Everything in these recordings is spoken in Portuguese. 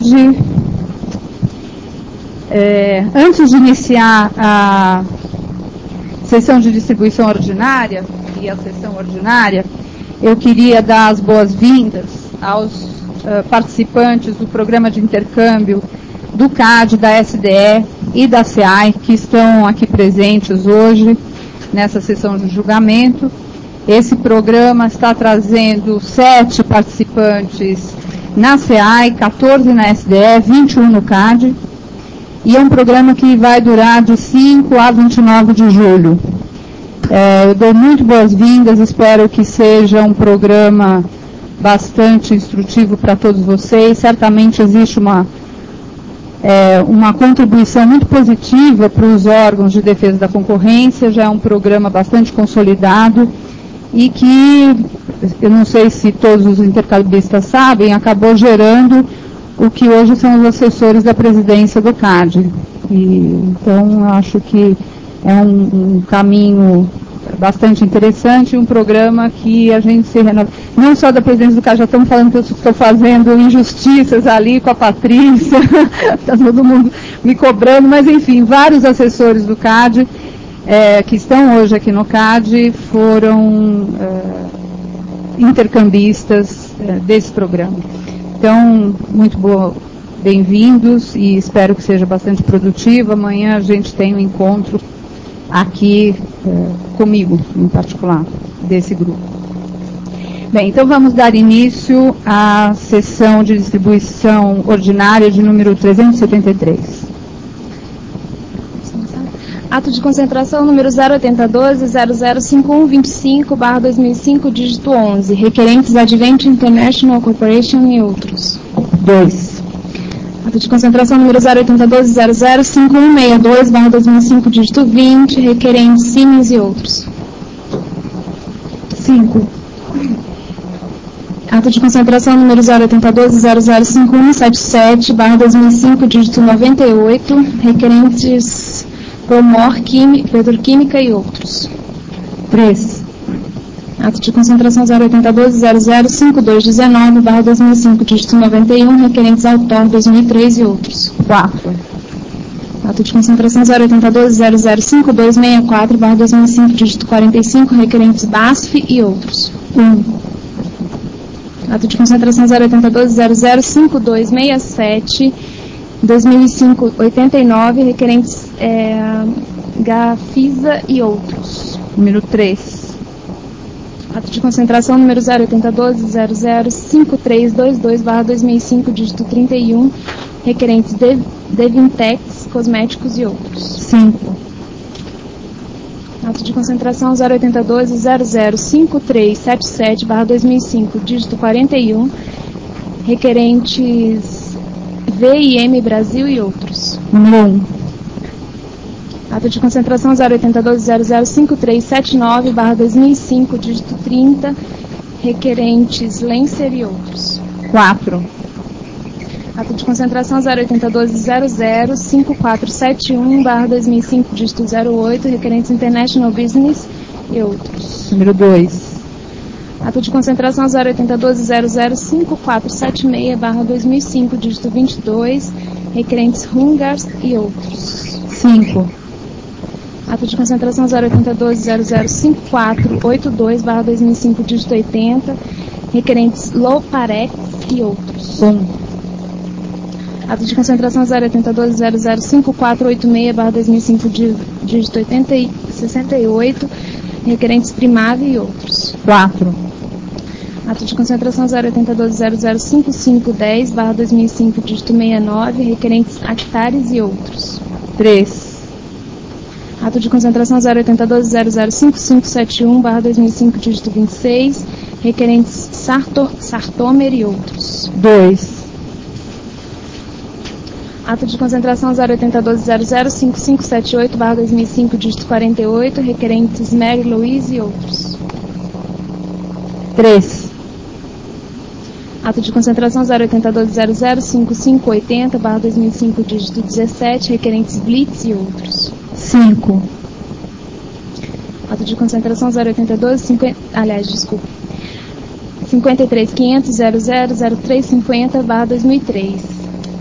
Antes de iniciar a sessão de distribuição ordinária e a sessão ordinária, eu queria dar as boas-vindas aos participantes do programa de intercâmbio do CAD, da SDE e da SEAI, que estão aqui presentes hoje nessa sessão de julgamento. Esse programa está trazendo 7 participantes na SEAI, 14 na SDE, 21 no CAD, e é um programa que vai durar de 5 a 29 de julho. Eu dou muito boas-vindas, espero que seja um programa bastante instrutivo para todos vocês. Certamente existe uma contribuição muito positiva para os órgãos de defesa da concorrência, já é um programa bastante consolidado e que, eu não sei se todos os intercambistas sabem, acabou gerando o que hoje são os assessores da presidência do CAD. Então, acho que é um caminho bastante interessante, um programa que a gente se renova. Não só da presidência do CAD, já estamos falando que eu estou fazendo injustiças ali com a Patrícia, está todo mundo me cobrando, mas enfim, vários assessores do CAD que estão hoje aqui no CAD foram intercambistas desse programa. Então, muito bem-vindos e espero que seja bastante produtivo. Amanhã a gente tem um encontro aqui comigo, em particular, desse grupo. Bem, então vamos dar início à sessão de distribuição ordinária de número 373. Ato de concentração número 08012-005125/2005, dígito 11. Requerentes Advent International Corporation e outros. 2. Ato de concentração número 08012-005162/2005, dígito 20. Requerentes Siemens e outros. 5. Ato de concentração número 08012-005177/2005, dígito 98. Requerentes Promor, Petroquímica e outros. 3. Ato de concentração 082005219/2005, dígito 91, requerentes Autor 2003 e outros. 4. Ato de concentração 082005264/2005, dígito 45, requerentes BASF e outros. 1. Ato de concentração 082005267/2005, 89, requerentes Gafisa e outros. Número 3. Ato de concentração número 08012005322/2005, dígito 31, requerentes Devintex, Cosméticos e outros. 5. Ato de concentração 08012005377/2005, dígito 41, requerentes VIM Brasil e outros. Número 1. Ato de concentração 082005379/2005, dígito 30, requerentes Lencer e outros. 4. Ato de concentração 082005471/2005, dígito 08, requerentes International Business e outros. Número 2. Ato de concentração 082005476/2005, dígito 22, requerentes Hungars e outros. 5. Ato de concentração 082005482/2005, dígito 80, requerentes Loparex e outros. 1. Ato de concentração 082005486/2005, dígito 68, requerentes Primave e outros. 4. Ato de concentração 082005510/2005, dígito 69, requerentes Actares e outros. 3. Ato de concentração 082005571/2005, dígito 26, requerentes Sartomer e outros. 2. Ato de concentração 082005578/2005, dígito 48, requerentes Mary Louise e outros. 3. Ato de concentração 082005580/2005, dígito 17, requerentes Blitz e outros. 5. Ato de concentração 0825350/2003, 200350/2003.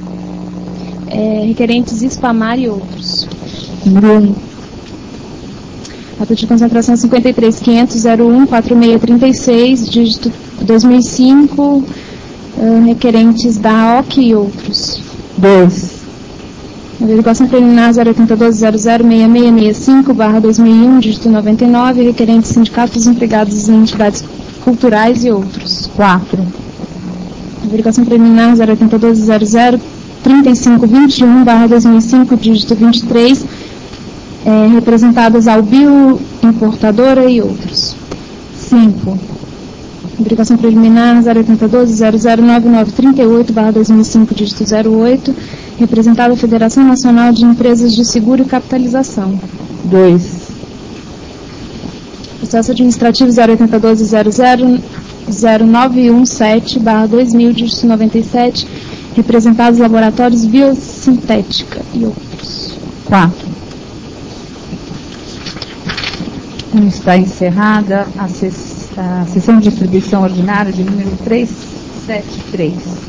requerentes Ispamar e outros. Número 1. Ata de concentração 53.500.01.4636, dígito 2005, requerentes da OC e outros. 2. Averiguação preliminar 082.006665/2001, dígito 99, requerentes sindicatos empregados em entidades culturais e outros. 4. Averiguação preliminar 082.003521/2005, dígito 23, representadas ao Bioimportadora e outros. 5. Averiguação preliminar 082.009938/2005, dígito 08, representada a Federação Nacional de Empresas de Seguro e Capitalização. 2. Processo administrativo 082.000917/2000, dígito 97, representados laboratórios Biosintética e outros. 4. Está encerrada a sessão de distribuição ordinária de número 373.